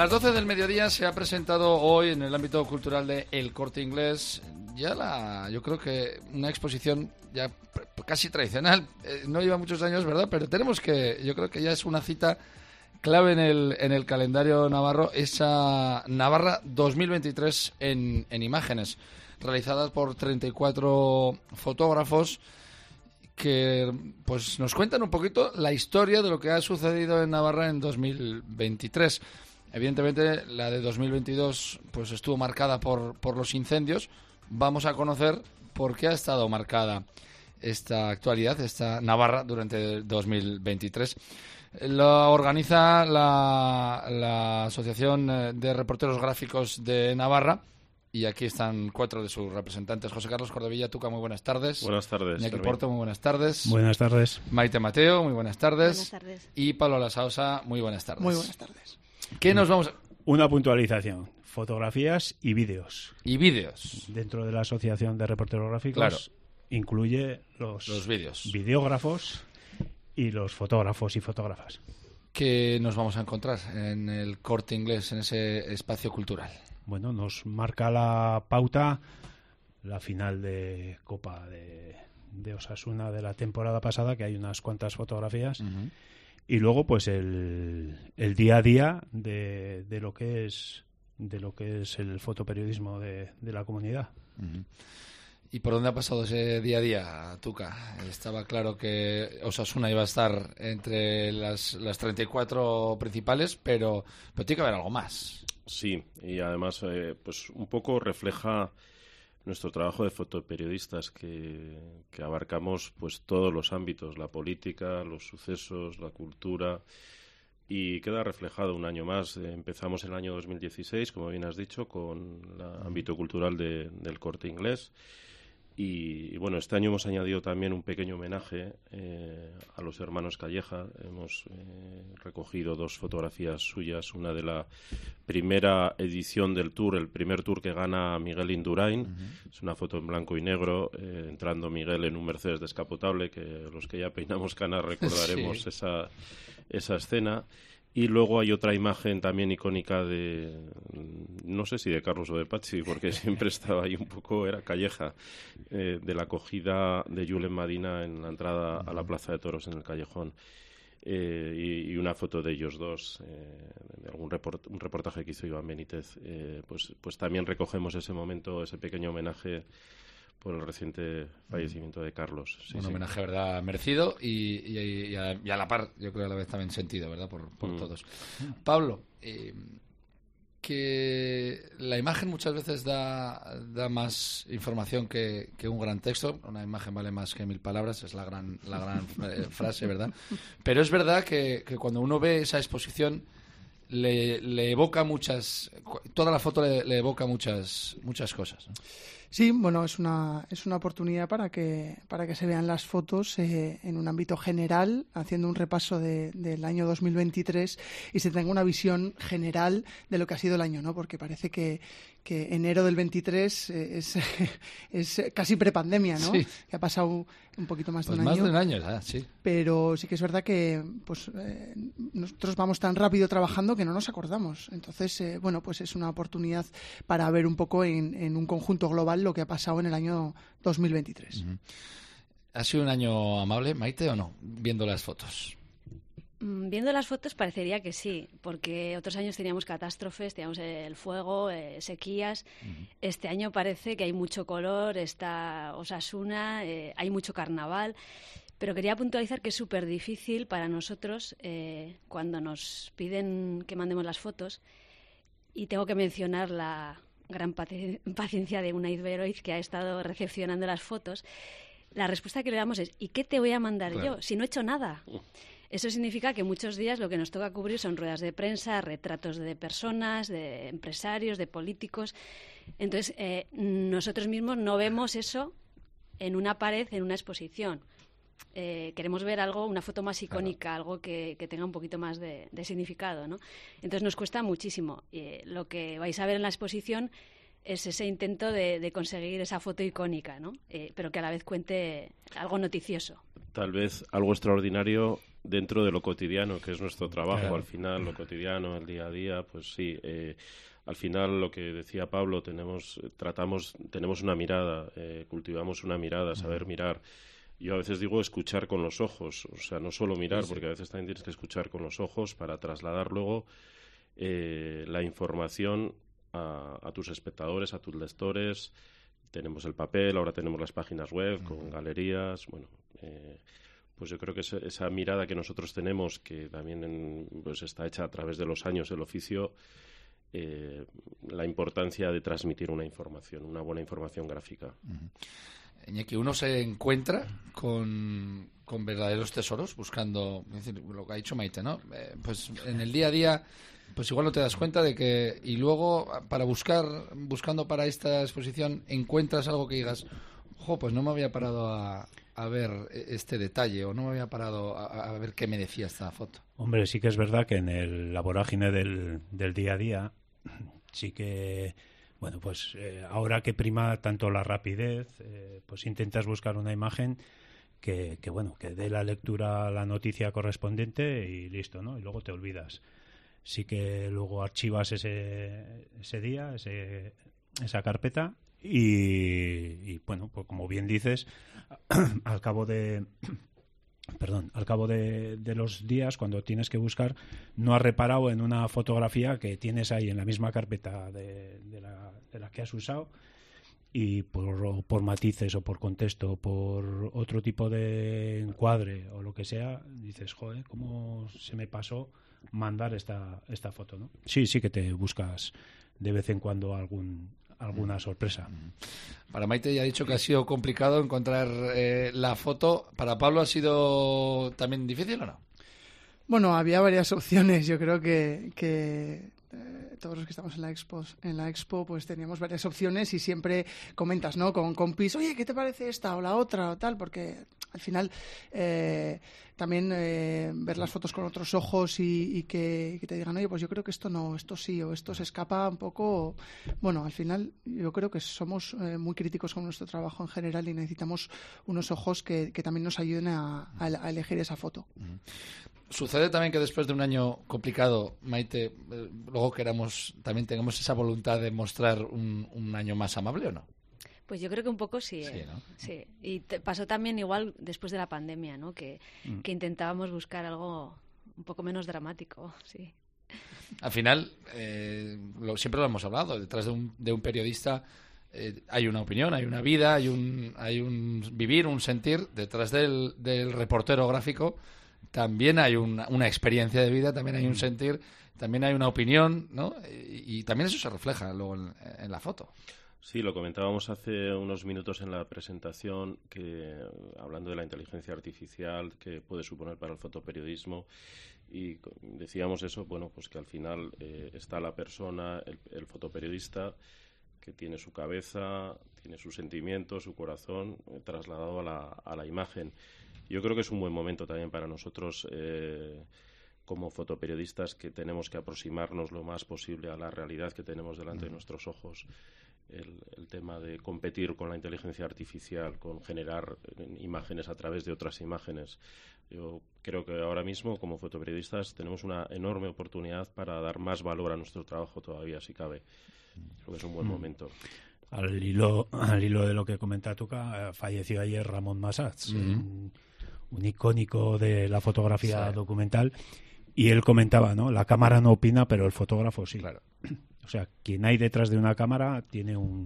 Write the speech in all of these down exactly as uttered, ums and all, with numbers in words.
las doce del mediodía se ha presentado hoy en el ámbito cultural de El Corte Inglés ya la, yo creo que una exposición ya casi tradicional. Eh, no lleva muchos años, ¿verdad? Pero tenemos que, yo creo que ya es una cita clave en el, en el calendario navarro, esa Navarra dos mil veintitrés en, en imágenes, realizadas por treinta y cuatro fotógrafos que pues nos cuentan un poquito la historia de lo que ha sucedido en Navarra en dos mil veintitrés. Evidentemente, la de dos mil veintidós pues estuvo marcada por, por los incendios. Vamos a conocer por qué ha estado marcada esta actualidad, esta Navarra, durante dos mil veintitrés. Lo organiza la, la Asociación de Reporteros Gráficos de Navarra. Y aquí están cuatro de sus representantes. José Carlos Cordovilla, Tuca, muy buenas tardes. Buenas tardes. Iñaki Porto, muy buenas tardes. Buenas tardes. Maite Mateo, muy buenas tardes. Buenas tardes. Y Pablo Lasaosa, muy buenas tardes. Muy buenas tardes. ¿Qué nos vamos a... Una puntualización. Fotografías y vídeos. Y vídeos. Dentro de la Asociación de Reporteros Gráficos Claro. incluye los, Los vídeos. videógrafos y los fotógrafos y fotógrafas. ¿Qué nos vamos a encontrar en el Corte Inglés, en ese espacio cultural? Bueno, nos marca la pauta la final de Copa de, de Osasuna de la temporada pasada, que hay unas cuantas fotografías. Uh-huh. Y luego, pues, el, el día a día de, de lo que es de lo que es el fotoperiodismo de, de la comunidad. Uh-huh. ¿Y por dónde ha pasado ese día a día, Tuca? Estaba claro que Osasuna iba a estar entre las, las treinta y cuatro principales, pero, pero tiene que haber algo más. Sí, y además eh, pues un poco refleja nuestro trabajo de fotoperiodistas, que, que abarcamos pues todos los ámbitos, la política, los sucesos, la cultura, y queda reflejado un año más. Eh, empezamos el año dos mil dieciséis, como bien has dicho, con el ámbito cultural de, del Corte Inglés. Y, y bueno, este año hemos añadido también un pequeño homenaje eh, a los hermanos Calleja. Hemos eh, recogido dos fotografías suyas, una de la primera edición del tour, el primer tour que gana Miguel Indurain. Uh-huh. Es una foto en blanco y negro, eh, entrando Miguel en un Mercedes descapotable, que los que ya peinamos canas recordaremos sí. esa, esa escena. Y luego hay otra imagen también icónica de, no sé si de Carlos o de Pachi, porque siempre estaba ahí un poco, era Calleja, eh, de la acogida de Julen Madina en la entrada a la Plaza de Toros en el Callejón. Eh, y, y una foto de ellos dos, eh, de algún report, un reportaje que hizo Iván Benítez. Eh, pues, pues también recogemos ese momento, ese pequeño homenaje por el reciente fallecimiento de Carlos. Sí, un sí. homenaje, ¿verdad?, merecido y, y, y, a, y a la par, yo creo a la vez también sentido, ¿verdad?, por, por mm. todos. Pablo, eh, que la imagen muchas veces da, da más información que, que un gran texto. Una imagen vale más que mil palabras, es la gran, la gran frase, ¿verdad? Pero es verdad que, que cuando uno ve esa exposición le, le evoca muchas... Toda la foto le, le evoca muchas, muchas cosas, ¿no? Sí, bueno, es una es una oportunidad para que para que se vean las fotos eh, en un ámbito general, haciendo un repaso de, del año dos mil veintitrés y se tenga una visión general de lo que ha sido el año, ¿no? Porque parece que, que enero del veintitrés eh, es, es casi prepandemia, ¿no? Sí. Que ha pasado un poquito más de pues un más año. Más de un año, ah, sí. Pero sí que es verdad que pues eh, nosotros vamos tan rápido trabajando que no nos acordamos. Entonces, eh, bueno, pues es una oportunidad para ver un poco en, en un conjunto global lo que ha pasado en el año dos mil veintitrés. Uh-huh. ¿Ha sido un año amable, Maite, o no, viendo las fotos? Viendo las fotos parecería que sí, porque otros años teníamos catástrofes, teníamos el fuego, eh, sequías. Uh-huh. Este año parece que hay mucho color, está Osasuna, eh, hay mucho carnaval. Pero quería puntualizar que es súper difícil para nosotros eh, cuando nos piden que mandemos las fotos, y tengo que mencionar la gran paciencia de Unai Beroiz, que ha estado recepcionando las fotos. La respuesta que le damos es: ¿y qué te voy a mandar claro. yo si no he hecho nada? Eso significa que muchos días lo que nos toca cubrir son ruedas de prensa, retratos de personas, de empresarios, de políticos. Entonces, eh, nosotros mismos no vemos eso en una pared, en una exposición. Eh, queremos ver algo, una foto más icónica, claro. algo que, que tenga un poquito más de, de significado, ¿no? Entonces nos cuesta muchísimo. Eh, lo que vais a ver en la exposición es ese intento de, de conseguir esa foto icónica, ¿no? Eh, pero que a la vez cuente algo noticioso. tal vez algo extraordinario dentro de lo cotidiano, que es nuestro trabajo. Claro. Al final, lo cotidiano, el día a día, pues sí. Eh, al final, lo que decía Pablo, tenemos, tratamos, tenemos una mirada, eh, cultivamos una mirada, saber mirar. Yo a veces digo escuchar con los ojos, o sea, no solo mirar, sí, sí. porque a veces también tienes que escuchar con los ojos para trasladar luego eh, la información a, a tus espectadores, a tus lectores. Tenemos el papel, ahora tenemos las páginas web con uh-huh. galerías, bueno... Eh, pues yo creo que esa, esa mirada que nosotros tenemos, que también en, pues está hecha a través de los años del oficio, eh, la importancia de transmitir una información, una buena información gráfica. Uh-huh. Iñaki, uno se encuentra con, con verdaderos tesoros buscando, es decir, lo que ha dicho Maite, ¿no? Eh, pues en el día a día, pues igual no te das cuenta de que, y luego para buscar, buscando para esta exposición, encuentras algo que digas, ojo, pues no me había parado a... a ver este detalle, o no me había parado a, a ver qué me decía esta foto. Hombre, sí que es verdad que en el, la vorágine del, del día a día, sí que, bueno, pues eh, ahora que prima tanto la rapidez, eh, pues intentas buscar una imagen que, que, bueno, que dé la lectura a la noticia correspondiente y listo, ¿no? Y luego te olvidas. Sí que luego archivas ese, ese día, ese, esa carpeta. Y, y bueno, pues como bien dices, al cabo de perdón, al cabo de, de los días, cuando tienes que buscar, no has reparado en una fotografía que tienes ahí en la misma carpeta de, de, la, de la que has usado, y por, por matices o por contexto o por otro tipo de encuadre o lo que sea, dices, joder, ¿cómo se me pasó mandar esta, esta foto, ¿no? Sí, sí que te buscas de vez en cuando algún alguna sorpresa. Para Maite ya ha dicho que ha sido complicado encontrar eh, la foto. ¿Para Pablo ha sido también difícil o no? Bueno, había varias opciones. Yo creo que, que eh, todos los que estamos en la expo, en la expo, pues teníamos varias opciones y siempre comentas, ¿no? Con compis, oye, ¿qué te parece esta o la otra o tal? Porque al final eh, también eh, ver las fotos con otros ojos y, y que, que te digan, oye, pues yo creo que esto no, esto sí, o esto se escapa un poco. Bueno, al final yo creo que somos eh, muy críticos con nuestro trabajo en general y necesitamos unos ojos que, que también nos ayuden a, a, a elegir esa foto. Uh-huh. Sucede también que después de un año complicado, Maite, eh, luego queramos, también tengamos esa voluntad de mostrar un, un año más amable, ¿o no? Pues yo creo que un poco sí, sí, ¿eh? ¿no? Sí. Y te pasó también igual después de la pandemia, ¿no? Que, mm. que intentábamos buscar algo un poco menos dramático, sí. Al final, eh, lo, siempre lo hemos hablado, detrás de un, de un periodista eh, hay una opinión, hay una vida, hay un, hay un vivir, un sentir. Detrás del, del reportero gráfico también hay una, una experiencia de vida, también hay un sentir, también hay una opinión, ¿no? Y, y también eso se refleja luego en, en la foto. Sí, lo comentábamos hace unos minutos en la presentación, que hablando de la inteligencia artificial que puede suponer para el fotoperiodismo, y decíamos eso, bueno, pues que al final eh, está la persona, el, el fotoperiodista, que tiene su cabeza, tiene sus sentimientos, su corazón eh, trasladado a la, a la imagen. Yo creo que es un buen momento también para nosotros eh, como fotoperiodistas, que tenemos que aproximarnos lo más posible a la realidad que tenemos delante de nuestros ojos. El, el tema de competir con la inteligencia artificial, con generar imágenes a través de otras imágenes. Yo creo que ahora mismo, como fotoperiodistas, tenemos una enorme oportunidad para dar más valor a nuestro trabajo todavía, si cabe. Creo que es un buen mm. momento. Al hilo, al hilo de lo que comenta Tuca, falleció ayer Ramón Massats, mm-hmm. un, un icónico de la fotografía sí. documental, y él comentaba, ¿no? La cámara no opina, pero el fotógrafo sí. Claro. O sea, quien hay detrás de una cámara tiene un,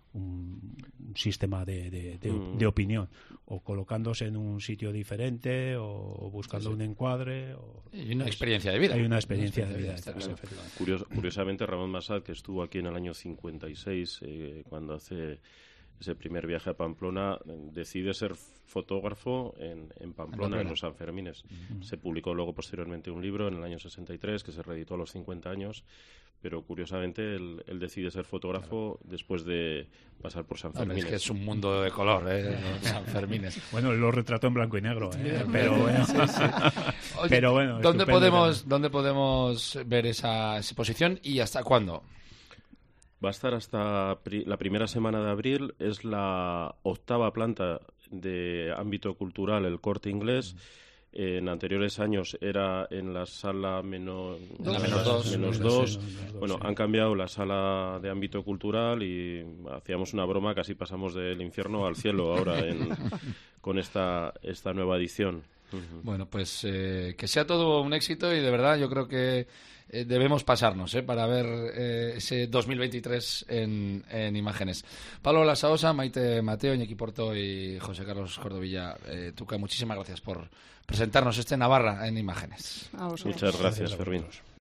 un, un sistema de, de, de, mm. de opinión, o colocándose en un sitio diferente, o buscando sí, sí. un encuadre. O, y una experiencia de vida. Hay una experiencia, una experiencia de vida. De vida Curios, curiosamente, Ramón Massad, que estuvo aquí en el año cincuenta y seis, eh, cuando hace ese primer viaje a Pamplona, decide ser fotógrafo en, en Pamplona, en, en los Sanfermines. Mm. Se publicó luego posteriormente un libro en el año sesenta y tres, que se reeditó a los cincuenta años, pero curiosamente él, él decide ser fotógrafo claro. después de pasar por San Fermín. Es que es un mundo de color, ¿eh? San Fermines. Bueno, lo retrató en blanco y negro, ¿eh? Pero bueno. Sí, sí. Oye, pero bueno, ¿dónde podemos, ¿dónde podemos ver esa exposición y hasta cuándo? Va a estar hasta pri- la primera semana de abril. Es la octava planta de ámbito cultural El Corte Inglés. En anteriores años era en la sala menos, La menos, menos dos. menos Sí, dos. menos dos, Bueno, sí. han cambiado la sala de ámbito cultural y hacíamos una broma, casi pasamos del infierno al cielo ahora en, con esta, esta nueva edición. Uh-huh. Bueno, pues eh, que sea todo un éxito y de verdad yo creo que eh, debemos pasarnos eh, para ver eh, ese dos mil veintitrés en, en imágenes. Pablo Lasaosa, Maite Mateo, Iñaki Porto y José Carlos Cordovilla. Eh, Tuca, muchísimas gracias por presentarnos este Navarra en imágenes. A vosotros. Muchas gracias, Fermín.